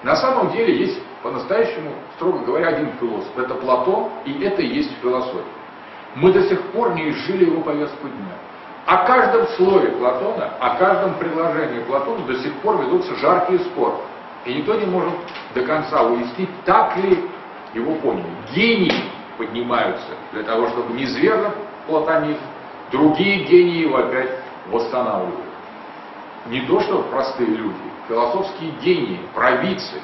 На самом деле есть по-настоящему, строго говоря, один философ. Это Платон, и это и есть философия. Мы до сих пор не изжили его повестку дня. О каждом слове Платона, о каждом предложении Платона до сих пор ведутся жаркие споры. И никто не может до конца уяснить, так ли его поняли. Гении поднимаются для того, чтобы низвергнуть платонизм, другие гении его опять восстанавливают. Не то, что простые люди, философские гении, провидцы.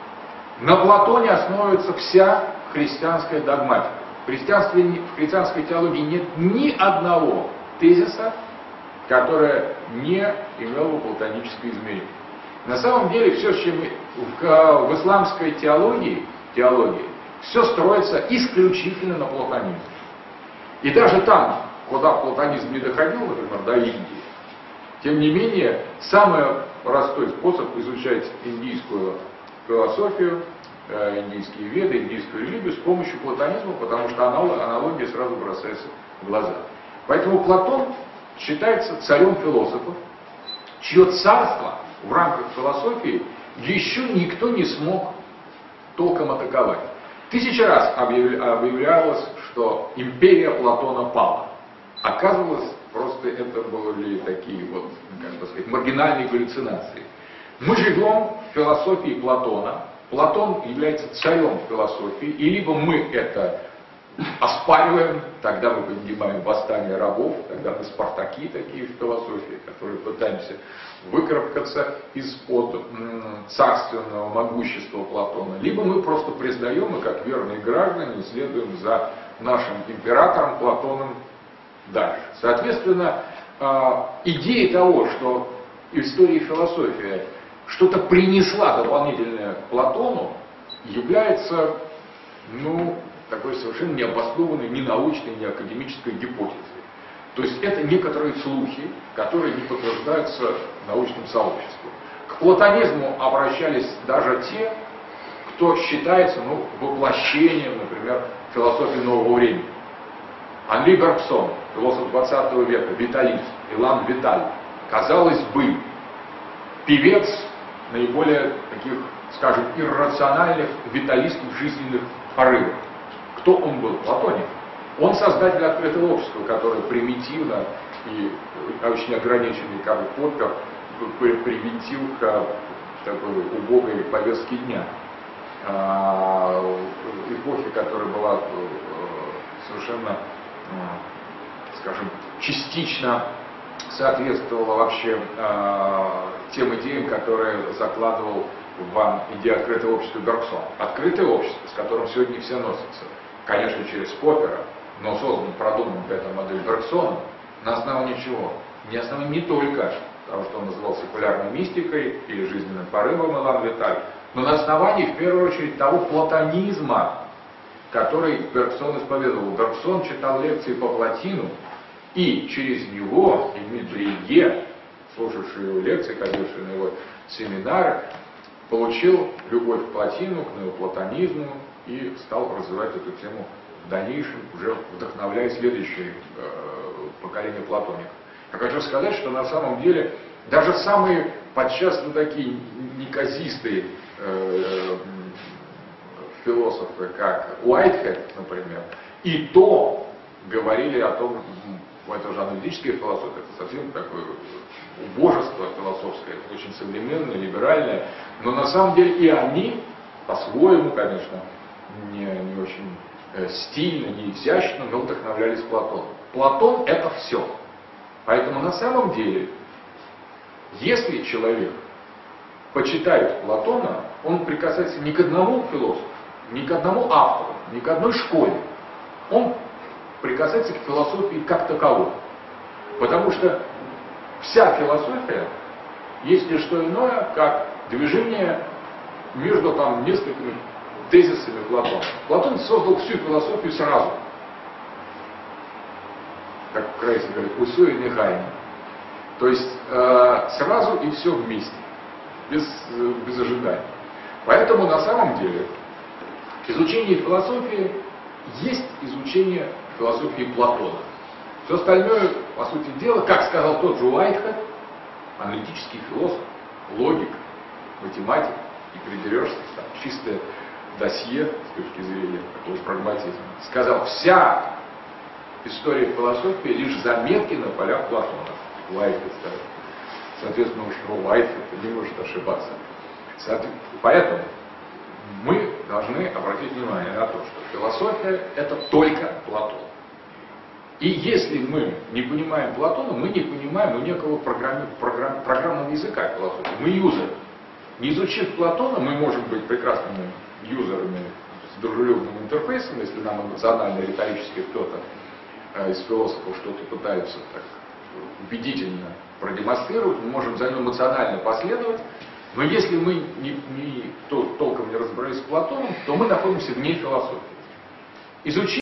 На Платоне основывается вся христианская догматика. В христианской теологии нет ни одного тезиса, который не имел бы платоническое измерение. На самом деле все, с чем в исламской теологии, все строится исключительно на платонизме. И даже там, куда платонизм не доходил, например, до Индии, тем не менее, самый простой способ изучать индийскую философию, индийские веды, индийскую религию с помощью платонизма, потому что аналогия сразу бросается в глаза. Поэтому Платон считается царем философов, чье царство в рамках философии еще никто не смог толком атаковать. 1000 раз объявлялось, что империя Платона пала. Оказывалось, просто это были такие вот, как бы сказать, маргинальные галлюцинации. Мы живем в философии Платона. Платон является царем философии, и либо мы это оспариваем, тогда мы поднимаем восстание рабов, тогда мы спартаки такие в философии, которые пытаемся выкарабкаться из-под царственного могущества Платона, либо мы просто признаем и как верные граждане следуем за нашим императором Платоном дальше. Соответственно, идея того, что история философия что-то принесла дополнительное Платону, является, такой совершенно необоснованной, ни научной, ни академической гипотезой. То есть это некоторые слухи, которые не подтверждаются научным сообществом. К платонизму обращались даже те, кто считается воплощением, например, философии нового времени. Анри Бергсон, философ 20 века, виталист, Илан Виталь, казалось бы, певец наиболее таких, скажем, иррациональных, виталистских жизненных порывов. Кто он был? Платоник. Он создатель открытого общества, которое примитивно и очень ограниченный подпер примитив к такой убогой повестке дня. Эпохи, которая была совершенно, скажем, частично соответствовала вообще тем идеям, которые закладывал в идею открытого общества Бергсон. Открытое общество, с которым сегодня все носятся, конечно, через Поппера, но создан, продуман эта модель Бергсона, на основании чего? Не основании не только того, что он называл секулярной мистикой или жизненным порывом Илан Виталь, но на основании, в первую очередь, того платонизма, который Бергсон исповедовал. Бергсон читал лекции по Платину, и через него Дмитрий Е., слушавший его лекции, ходивший на его семинары, получил любовь к Платину, к неоплатонизму и стал развивать эту тему в дальнейшем, уже вдохновляя следующее поколение платоников. Я хочу сказать, что на самом деле даже самые подчас такие неказистые философы, как Уайтхед, например, и то говорили о том, это уже аналитическая философия, это совсем такое убожество философское, очень современное, либеральное, но на самом деле и они, по-своему, конечно, не очень стильно, не изящно, но вдохновлялись Платоном. Платон — это все. Поэтому на самом деле, если человек почитает Платона, он прикасается не к одному философу, не к одному автору, не к одной школе. Он прикасается к философии как таковой. Потому что вся философия есть не что иное, как движение между несколькими тезисами Платона. Платон создал всю философию сразу. Как в Крейсе говорит, усё и нехайно. То есть сразу и все вместе, без ожидания. Поэтому на самом деле изучение философии есть изучение философии Платона. Все остальное, по сути дела, как сказал тот же Уайтхед, аналитический философ, логик, математик, и придерешься, там, чистое досье с точки зрения такого прагматизма. Сказал, вся история философии лишь заметки на полях Платона. Лайф, соответственно, уж Лайф это не может ошибаться. Поэтому мы должны обратить внимание на то, что философия это только Платон. И если мы не понимаем Платона, мы не понимаем некого программного языка философии. Мы юзеры. Не изучив Платона, мы можем быть прекрасными юзерами с дружелюбным интерфейсом, если нам эмоционально, риторически кто-то из философов что-то пытается так убедительно продемонстрировать, мы можем за ним эмоционально последовать, но если мы толком не разобрались с Платоном, то мы находимся вне философии. Изучив